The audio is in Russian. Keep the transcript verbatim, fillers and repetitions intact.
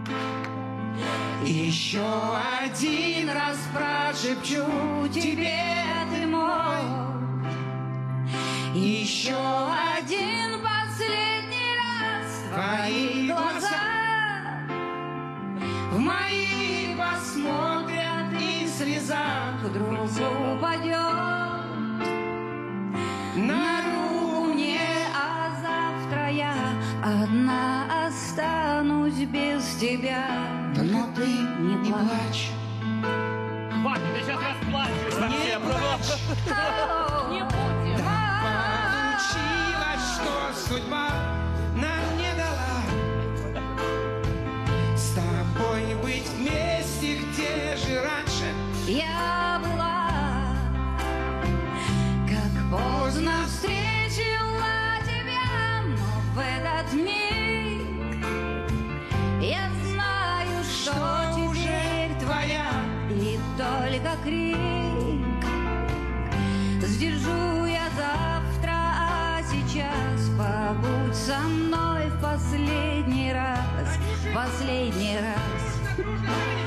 Еще один раз прошепчу тебе, ты мой. Еще один последний раз твои глаза в мои посмотрят, и слеза вдруг упадет на руку мне, а завтра я одна останусь без тебя. Но ты не плачь. Ваня, ты сейчас расплачешь совсем. Не будем. Получилось, что судьба нам не дала с тобой быть вместе, где же раньше я была. Как поздно встретила тебя, но в этот миг я знаю, что, что теперь твоя, и только крик сдержу я завтра, а сейчас побудь со мной в последний раз, последний раз.